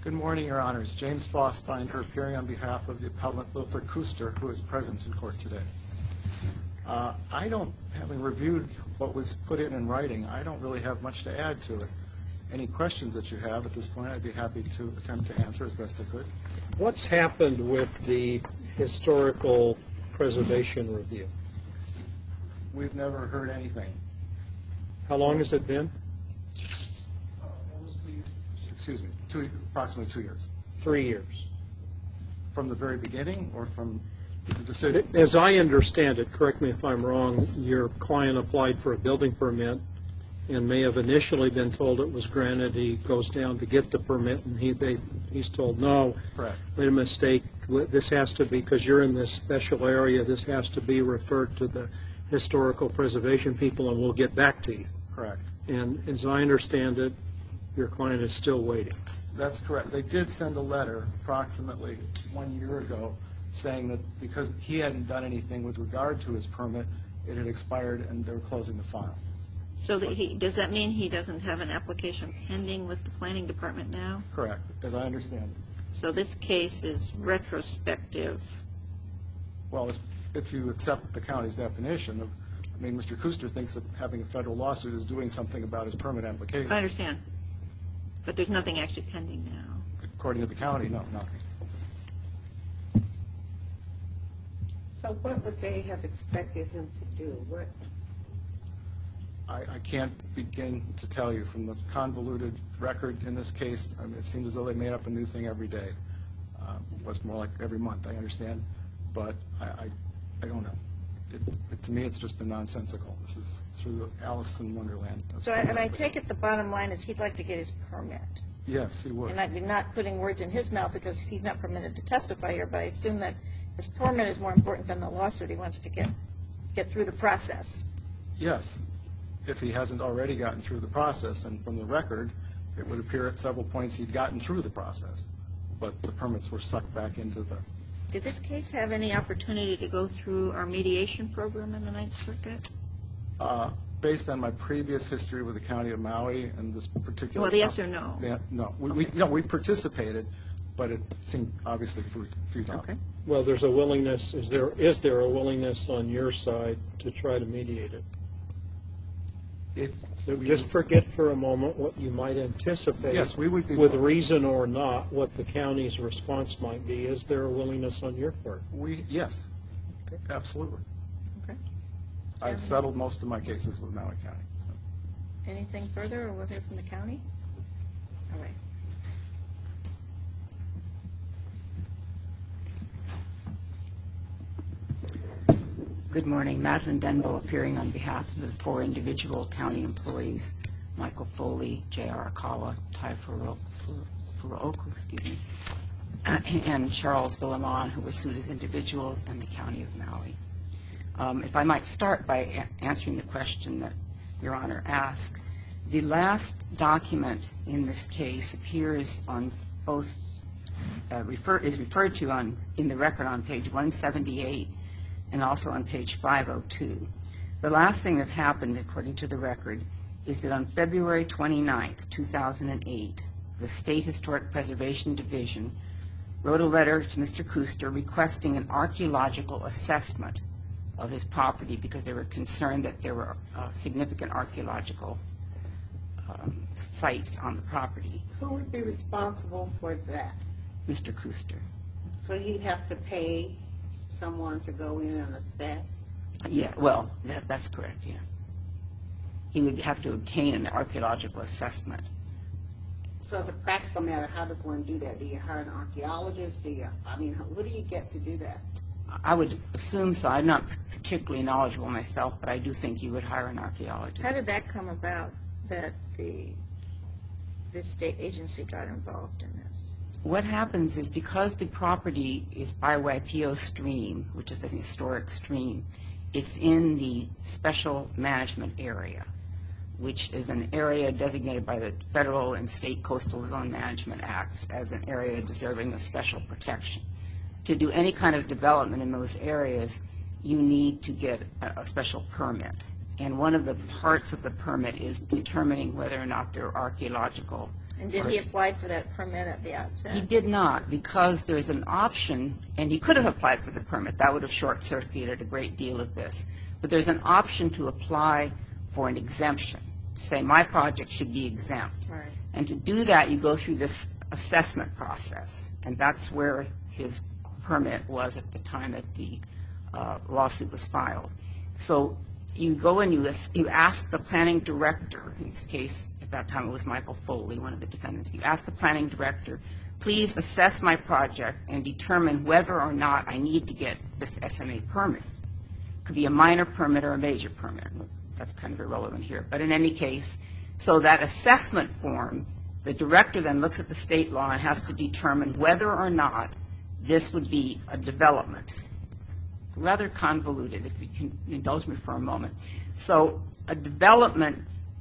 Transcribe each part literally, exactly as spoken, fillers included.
Good morning, Your Honors. James Fossbinder appearing on behalf of the appellant Lothar Kuster, who is present in court today. Uh, I don't, having reviewed what was put in in writing, I don't really have much to add to it. Any questions that you have at this point, I'd be happy to attempt to answer as best I could. What's happened with the historical preservation review? We've never heard anything. How long has it been? Excuse me, two, approximately two years. Three years. From the very beginning or from the decision? As I understand it, correct me if I'm wrong, your client applied for a building permit and may have initially been told it was granted. He goes down to get the permit and he, they, he's told, no, correct. Made a mistake. This has to be, because you're in this special area, this has to be referred to the historical preservation people and we'll get back to you. Correct. And as I understand it, your client is still waiting. That's correct. They did send a letter approximately one year ago saying that because he hadn't done anything with regard to his permit, it had expired and they were closing the file. So that he, does that mean he doesn't have an application pending with the planning department now? Correct, as I understand it. So this case is retrospective. Well, if you accept the county's definition of, I mean, Mister Kuster thinks that having a federal lawsuit is doing something about his permit application. I understand. But there's nothing actually pending now. According to the county, no, nothing. So what would they have expected him to do? What? I, I can't begin to tell you from the convoluted record in this case. I mean, it seems as though they made up a new thing every day. Uh, it was more like every month, I understand. But I, I, I don't know. It, it, to me, it's just been nonsensical. This is through Alice in Wonderland. So, I, and I take it the bottom line is he'd like to get his permit. Yes, he would. And I'd be not putting words in his mouth because he's not permitted to testify here, but I assume that his permit is more important than the lawsuit. He wants to get, get through the process. Yes, if he hasn't already gotten through the process. And from the record, it would appear at several points he'd gotten through the process. But the permits were sucked back into the... Did this case have any opportunity to go through our mediation program in the Ninth Circuit? Uh, based on my previous history with the County of Maui and this particular... Well, the yes or no? Yeah, no. We, Okay. we, no, we participated, but it seemed obviously futile. Okay. Well, there's a willingness, is there, is there a willingness on your side to try to mediate it? If we, Just forget for a moment what you might anticipate, yes, we would be with reason or not, what the county's response might be. Is there a willingness on your part? We, yes, Okay. absolutely. Okay. I've settled most of my cases with Maui County. So. Anything further, or we'll hear from the county? All right. Good morning. Madeline Denbo appearing on behalf of the four individual county employees, Michael Foley, J R Akawa, Tai Furuoka, excuse me, uh, and Charles Villamon, who were sued as individuals, and the County of Maui. Um, if I might start by a answering the question that Your Honor asked, the last document in this case appears on both, uh, refer, is referred to on in the record on page one seventy-eight and also on page five oh two. The last thing that happened, according to the record, is that on February twenty-ninth, two thousand eight, the State Historic Preservation Division wrote a letter to Mister Kuster requesting an archaeological assessment of his property because they were concerned that there were uh, significant archaeological um, sites on the property. Who would be responsible for that? Mister Kuster. So he'd have to pay someone to go in and assess? Yeah, well, that, that's correct, yes. He would have to obtain an archaeological assessment. So as a practical matter, how does one do that? Do you hire an archaeologist? Do you, I mean, who do you get to do that? I would assume so. I'm not particularly knowledgeable myself, but I do think you would hire an archaeologist. How did that come about, that the this state agency got involved in this? What happens is because the property is by Waipio Stream, which is a historic stream, it's in the special management area, which is an area designated by the federal and state coastal zone management acts as an area deserving of special protection. To do any kind of development in those areas, you need to get a, a special permit. And one of the parts of the permit is determining whether or not there are archaeological And did or he s- apply for that permit at the outset? He did not, because there's an option, and he could have applied for the permit. That would have short-circuited a great deal of this. But there's an option to apply for an exemption, to say my project should be exempt. Right. And to do that, you go through this assessment process, and that's where his permit was at the time that the uh, lawsuit was filed. So you go and you, as- you ask the planning director, in this case, at that time it was Michael Foley, one of the defendants, you ask the planning director, please assess my project and determine whether or not I need to get this S M A permit. Could be a minor permit or a major permit. That's kind of irrelevant here. But in any case, so that assessment form, the director then looks at the state law and has to determine whether or not this would be a development. It's rather convoluted, if you can indulge me for a moment. So a development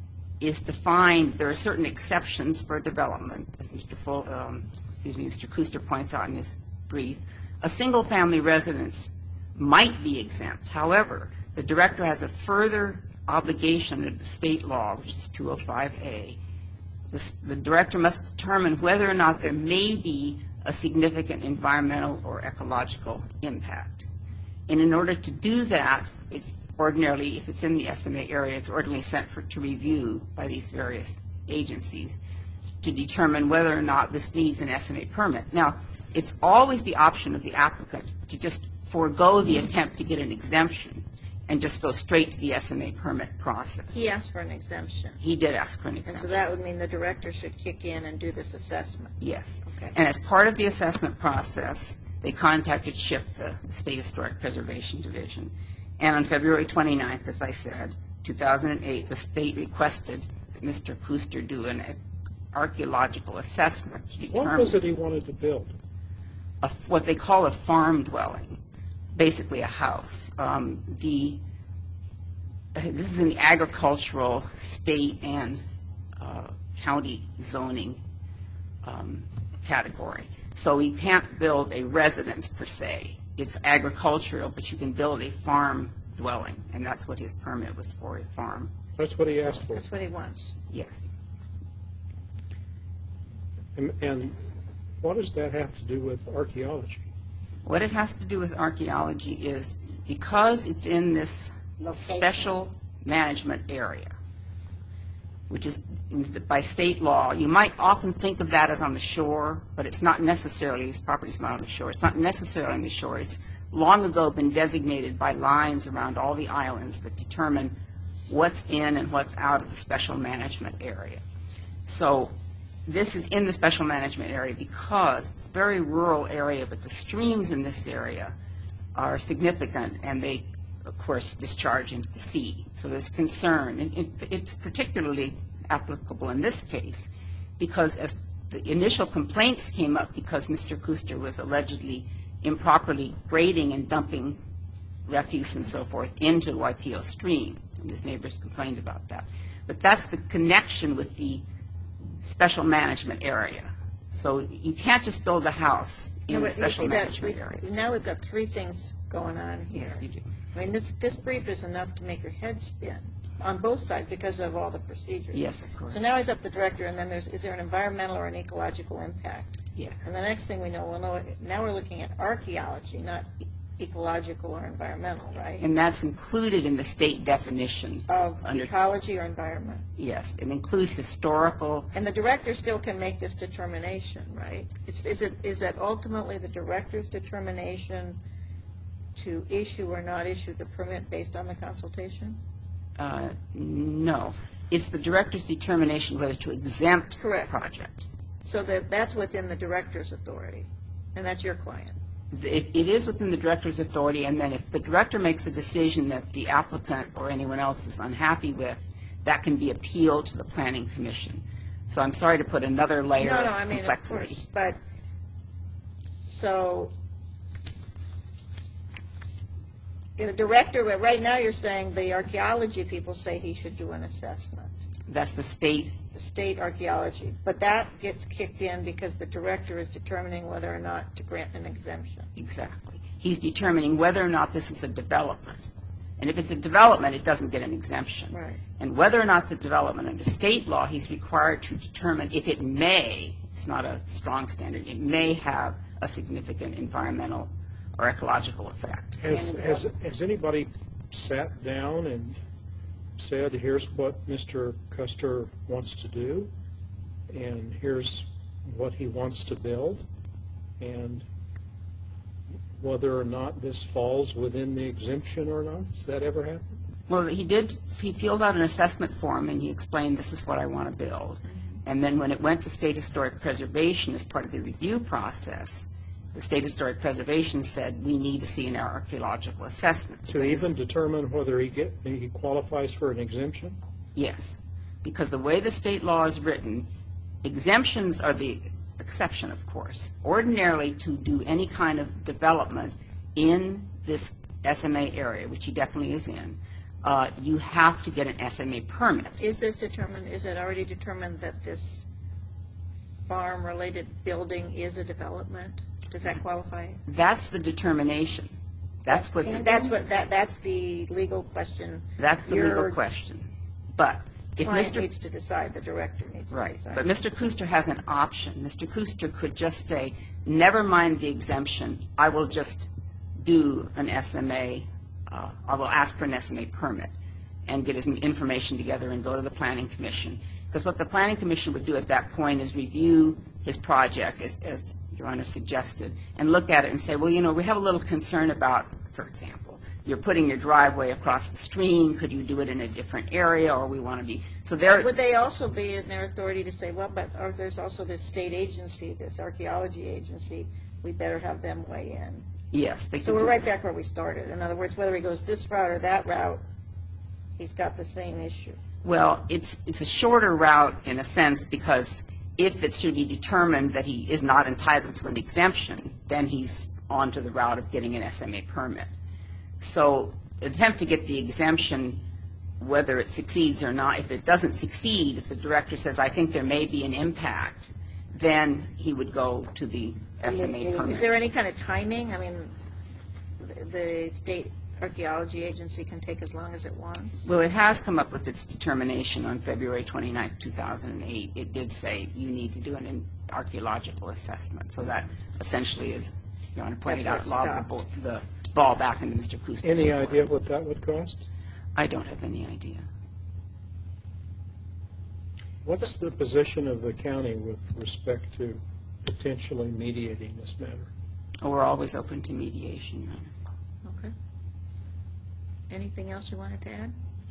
is defined, there are certain exceptions for development, as Mister Full, um, excuse me, Mister Kuster points out in his brief. A single-family residence might be exempt. However, the director has a further obligation under the state law, which is two oh five A. The, the director must determine whether or not there may be a significant environmental or ecological impact. And in order to do that, it's ordinarily, if it's in the S M A area, it's ordinarily sent for to review by these various agencies to determine whether or not this needs an S M A permit. Now, it's always the option of the applicant to just forego the attempt to get an exemption and just go straight to the S M A permit process. He asked for an exemption. He did ask for an And so exemption. that would mean the director should kick in and do this assessment. Yes. Okay. And as part of the assessment process, they contacted SHPTA, the State Historic Preservation Division. And on February twenty-ninth, as I said, two thousand eight, the state requested that Mister Kuster do an archaeological assessment to determine What was it he wanted to build? a, what they call a farm dwelling, basically a house. Um, the this is in the agricultural, state, and uh, county zoning um, category. So you can't build a residence per se. It's agricultural, but you can build a farm dwelling, and that's what his permit was for, a farm. That's what he asked for. That's what he wants. Yes. And, and what does that have to do with archaeology? What it has to do with archaeology is because it's in this Location. special management area, which is by state law, you might often think of that as on the shore, but it's not necessarily, this property's not on the shore. It's not necessarily on the shore. It's long ago been designated by lines around all the islands that determine what's in and what's out of the special management area. So this is in the special management area because it's a very rural area, but the streams in this area are significant, and they, of course, discharge into the sea. So there's concern, and it, it's particularly applicable in this case because as the initial complaints came up because Mister Kuster was allegedly improperly grading and dumping refuse and so forth into the Waipio stream, and his neighbors complained about that. But that's the connection with the special management area. So you can't just build a house in No, the but you special see that management we- area. Now we've got three things going on here. Yes, you do. I mean, this, this brief is enough to make your head spin on both sides because of all the procedures. Yes, of course. So now he's up the director, and then there's, is there an environmental or an ecological impact? Yes. And the next thing we know, we'll know, now we're looking at archaeology, not e- ecological or environmental, right? And that's included in the state definition. Of under- ecology or environment. Yes, it includes historical. And the director still can make this determination, right? It's, is it, is that ultimately the director's determination to issue or not issue the permit based on the consultation? Uh, no, it's the director's determination whether to exempt the Correct. project. So that, that's within the director's authority, and that's your client. It, it is within the director's authority, and then if the director makes a decision that the applicant or anyone else is unhappy with, that can be appealed to the planning commission. So I'm sorry to put another layer No, of no, I mean, of complexity. course, but, so, the director, but right now you're saying the archaeology people say he should do an assessment, That's the state. the state archaeology, but that gets kicked in because the director is determining whether or not to grant an exemption. Exactly. He's determining whether or not this is a development. And if it's a development, it doesn't get an exemption. Right. And whether or not it's a development under state law, he's required to determine if it may, it's not a strong standard, it may have a significant environmental or ecological effect. Has, has, has anybody sat down and said, here's what Mister Custer wants to do, and here's what he wants to build, and whether or not this falls within the exemption or not? Has that ever happened? Well, he did, he filled out an assessment form and he explained, this is what I want to build. And then when it went to State Historic Preservation as part of the review process, the State Historic Preservation said, we need to see an archaeological assessment. To Because even it's- determine whether he get, he qualifies for an exemption? Yes, because the way the state law is written, exemptions are the exception, of course. Ordinarily, to do any kind of development in this S M A area, which he definitely is in, uh, you have to get an S M A permit. Is this determined, is it already determined that this farm-related building is a development? Does that qualify? That's the determination. That's what's, And that's what, that, that's the legal question. that's the Your legal question. But if client Mister needs to decide, the director needs to Right, decide. but Mister Kuster has an option. Mister Kuster could just say, never mind the exemption, I will just do an S M A, uh, I will ask for an S M A permit and get his information together and go to the Planning Commission. Because what the Planning Commission would do at that point is review his project, as, as Your Honor suggested, and look at it and say, well, you know, we have a little concern about, for example, you're putting your driveway across the stream, could you do it in a different area, or we want to be, so there. Would they also be in their authority to say, well, but or there's also this state agency, this archaeology agency, we better have them weigh in? Yes, they could. So we're do right that. back where we started. In other words, whether he goes this route or that route, he's got the same issue. Well, it's, it's a shorter route in a sense, because if it should be determined that he is not entitled to an exemption, then he's on to the route of getting an S M A permit. So attempt to get the exemption, whether it succeeds or not, if it doesn't succeed, if the director says, I think there may be an impact, then he would go to the S M A Is permit. there any kind of timing? I mean, the- the state archaeology agency can take as long as it wants. Well, it has come up with its determination on February twenty-ninth, two thousand eight. It did say you need to do an archaeological assessment. So that essentially is, Your Honor pointed out, That's where it lob the ball- the ball back into Mister Kuster's Any court. idea what that would cost? I don't have any idea. What's the position of the county with respect to potentially mediating this matter? Oh, we're always open to mediation, Your Honor. Okay. Anything else you wanted to add?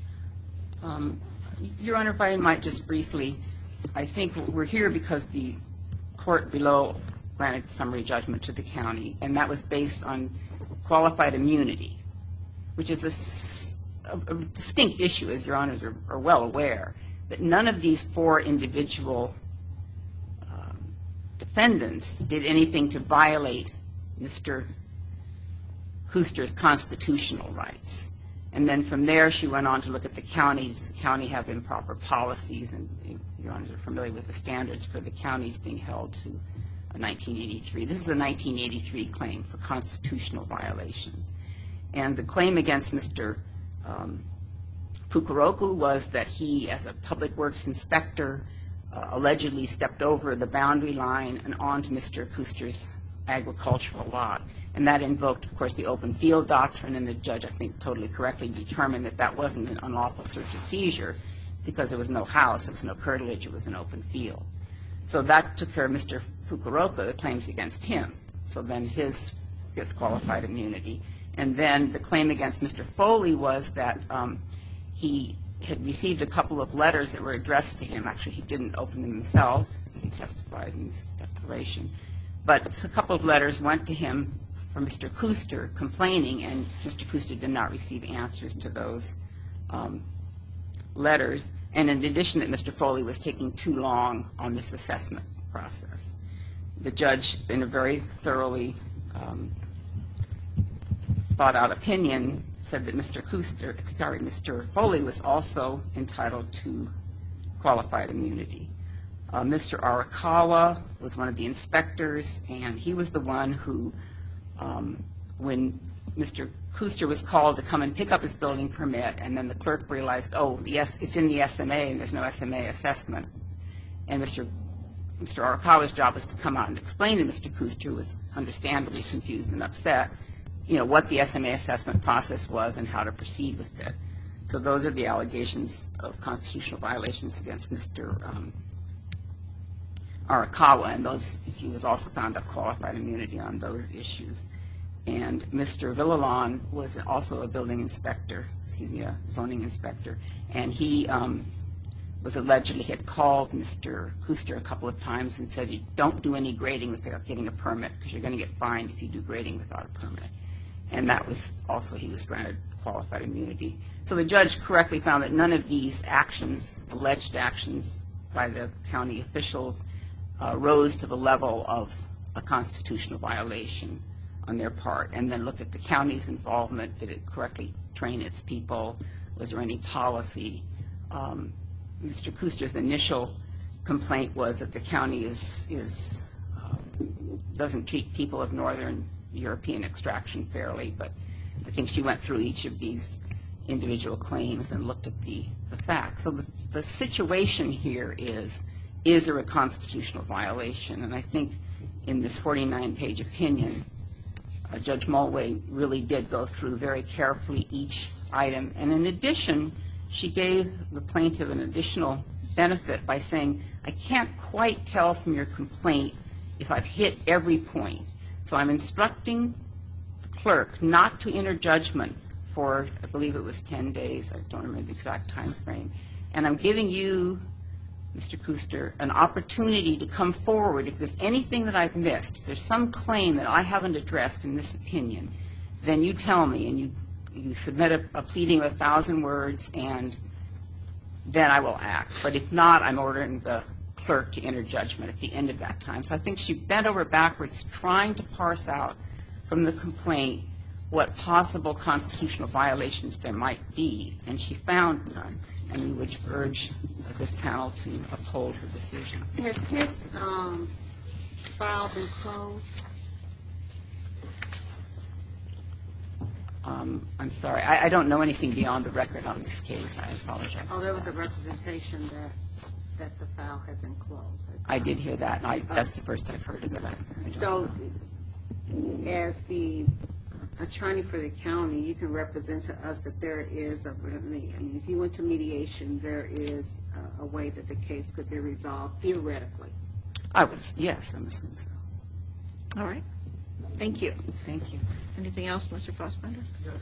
Um, Your Honor, if I might just briefly, I think we're here because the court below granted summary judgment to the county, and that was based on qualified immunity, which is a, s- a- a distinct issue, as Your Honors are, are well aware, that none of these four individual um, defendants did anything to violate Mister Kuster's constitutional rights. And then from there, she went on to look at the counties. Does the county have improper policies? And Your Honors are familiar with the standards for the counties being held to a nineteen eighty-three. This is a nineteen eighty-three claim for constitutional violations. And the claim against Mister Um, Fukuroku was that he, as a public works inspector, uh, allegedly stepped over the boundary line and onto Mister Kuster's agricultural lot. And that invoked, of course, the open field doctrine, and the judge, I think, totally correctly determined that that wasn't an unlawful search and seizure because there was no house, there was no curtilage, it was an open field. So that took care of Mister Fukuroka, the claims against him. So then his gets qualified immunity. And then the claim against Mister Foley was that um, he had received a couple of letters that were addressed to him. Actually, he didn't open them himself, as he testified in his declaration. But a couple of letters went to him from Mister Kuster complaining, and Mister Kuster did not receive answers to those um, letters. And in addition, that Mister Foley was taking too long on this assessment process. The judge, in a very thoroughly um, thought-out opinion, said that Mister Kuster, sorry, Mister Foley was also entitled to qualified immunity. Uh, Mister Arakawa was one of the inspectors, and he was the one who um, when Mister Kuster was called to come and pick up his building permit, and then the clerk realized, oh, yes, it's in the S M A, and there's no S M A assessment. And Mister Mister Arakawa's job was to come out and explain to Mister Kuster, who was understandably confused and upset, you know, what the S M A assessment process was and how to proceed with it. So those are the allegations of constitutional violations against Mister Um, Arakawa, and those, he was also found to have qualified immunity on those issues. And Mister Villalon was also a building inspector, excuse me, a zoning inspector, and he um, was allegedly had called Mister Kuster a couple of times and said, you don't do any grading without getting a permit because you're going to get fined if you do grading without a permit. And that was also, he was granted qualified immunity. So the judge correctly found that none of these actions, alleged actions by the county officials, uh, rose to the level of a constitutional violation on their part, and then looked at the county's involvement. Did it correctly train its people? Was there any policy? Um, Mister Kuster's initial complaint was that the county is, is um, doesn't treat people of Northern European extraction fairly, but I think she went through each of these individual claims and looked at the, the facts. So the, the situation here is, is there a constitutional violation? And I think in this forty-nine page opinion, uh, Judge Mulway really did go through very carefully each item. And in addition, she gave the plaintiff an additional benefit by saying, I can't quite tell from your complaint if I've hit every point. So I'm instructing the clerk not to enter judgment for, I believe it was ten days. I don't remember the exact time frame. And I'm giving you, Mister Kuster, an opportunity to come forward if there's anything that I've missed, if there's some claim that I haven't addressed in this opinion, then you tell me, and you, you submit a, a pleading of a thousand words, and then I will act. But if not, I'm ordering the clerk to enter judgment at the end of that time. So I think she bent over backwards trying to parse out from the complaint what possible constitutional violations there might be, and she found none. And we would urge this panel to uphold her decision. Has his um, file been closed? Um, I'm sorry, I, I don't know anything beyond the record on this case. I apologize. Oh, there was a representation that that the file had been closed. I did hear that, and I, that's the first I've heard of it. I, I don't So, know. as the attorney for the county, you can represent to us that there is a remedy. I mean, if you went to mediation, there is a, a way that the case could be resolved theoretically. I would, yes, I'm assuming so. All right. Thank you. Thank you. Anything else, Mister Fossbender? Yes.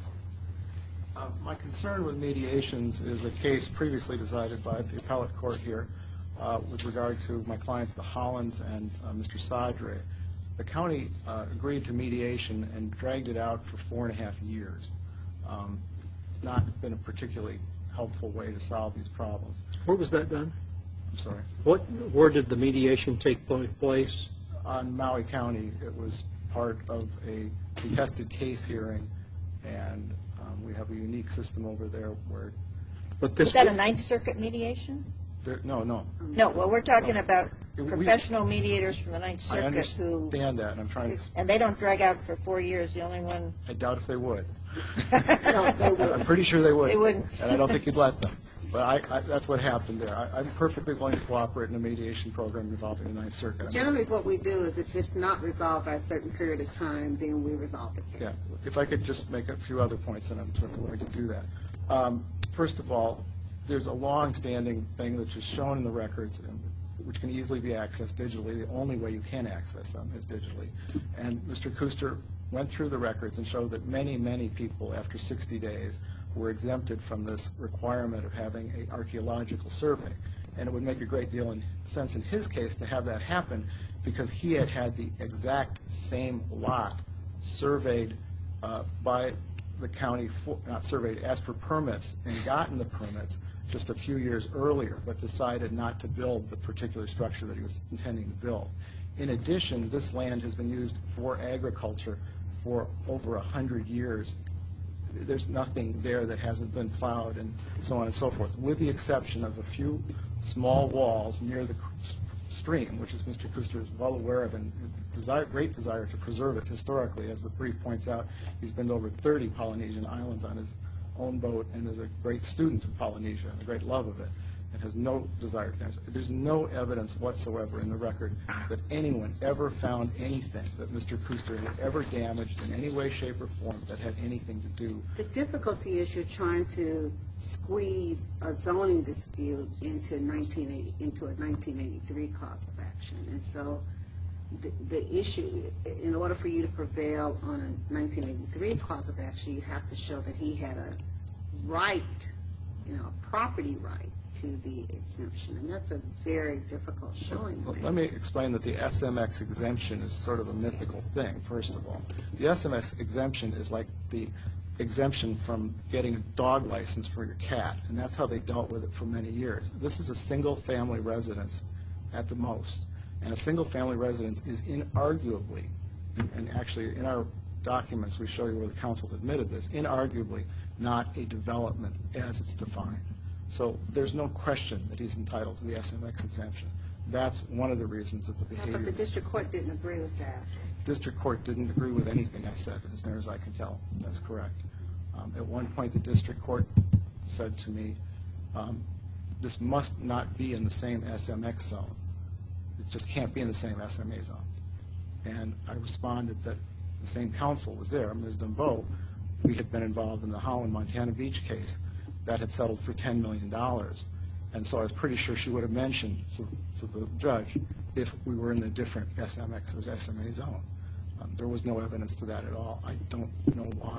Uh, my concern with mediations is a case previously decided by the appellate court here uh, with regard to my clients, the Hollands and uh, Mister Sadre. The county uh, agreed to mediation and dragged it out for four and a half years. Um, it's not been a particularly helpful way to solve these problems. Where was that done? I'm sorry. What, where did the mediation take pla- place? On Maui County, it was part of a contested case hearing, and um, we have a unique system over there where, But this Is that a Ninth Circuit mediation? there, no, no. No, well, we're talking about We- professional mediators from the Ninth I Circuit who, understand that, and I'm trying to, and they don't drag out for four years. The only one, I doubt if they would. No, they would. I'm pretty sure they would. They wouldn't. And I don't think you'd let them. But I, I, that's what happened there. I, I'm perfectly willing to cooperate in a mediation program involving the Ninth Circuit. I'm just- Generally, what we do is if it's not resolved by a certain period of time, then we resolve the case. Yeah, if I could just make a few other points, and I'm certainly willing to do that. Um, First of all, there's a long-standing thing that's just shown in the records, and which can easily be accessed digitally. The only way you can access them is digitally. And Mister Kuster went through the records and showed that many, many people, after sixty days, were exempted from this requirement of having an archaeological survey. And it would make a great deal of sense in his case to have that happen because he had had the exact same lot surveyed uh, by the county, for, not surveyed, asked for permits and gotten the permits just a few years earlier, but decided not to build the particular structure that he was intending to build. In addition, this land has been used for agriculture for over a hundred years. There's nothing there that hasn't been plowed and so on and so forth, with the exception of a few small walls near the stream, which is Mister Kuster is well aware of and desire, great desire to preserve it historically. As the brief points out, he's been to over thirty Polynesian islands on his own boat and is a great student of Polynesia and a great love of it, and has no desire to damage it. There's no evidence whatsoever in the record that anyone ever found anything that Mister Kuster had ever damaged in any way, shape, or form that had anything to do. The difficulty is you're trying to squeeze a zoning dispute into nineteen eighty, into a nineteen eighty-three cause of action. And so the, the issue, in order for you to prevail on a nineteen eighty-three cause of action, you have to show that he had a right, you know, a property right to the exemption, and that's a very difficult showing. Well, let me explain that the S M X exemption is sort of a mythical thing, first of all. The S M X exemption is like the exemption from getting a dog license for your cat, and that's how they dealt with it for many years. This is a single-family residence at the most, and a single-family residence is inarguably, and actually in our documents we show you where the council's admitted this, inarguably not a development as it's defined. So there's no question that he's entitled to the S M X exemption. That's one of the reasons that the behavior... But the district court didn't agree with that. District court didn't agree with anything I said, as near as I can tell. That's correct. Um, at one point, the district court said to me, um, this must not be in the same S M X zone. It just can't be in the same S M A zone. And I responded that the same counsel was there, Miz Dumbo. We had been involved in the Holland, Montana Beach case that had settled for ten million dollars. And so I was pretty sure she would have mentioned to, to the judge if we were in the different S M X or S M A zone. Um, there was no evidence to that at all. I don't know why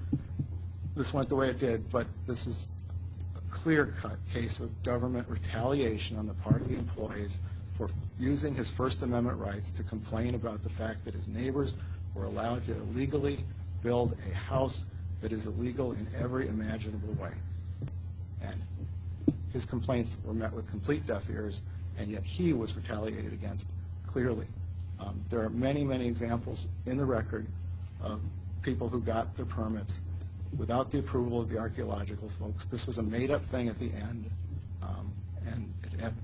this went the way it did, but this is a clear-cut case of government retaliation on the part of the employees for using his First Amendment rights to complain about the fact that his neighbors were allowed to illegally build a house that is illegal in every imaginable way. And his complaints were met with complete deaf ears, and yet he was retaliated against clearly. Um, there are many, many examples in the record of people who got their permits without the approval of the archaeological folks. This was a made-up thing at the end, um, and it had,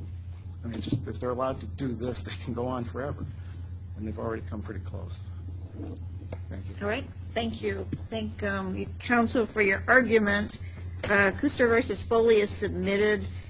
I mean, just if they're allowed to do this, they can go on forever, and they've already come pretty close. Thank you. All right, thank you. Thank um, you, counsel, for your argument. Uh, Kuster versus Foley is submitted.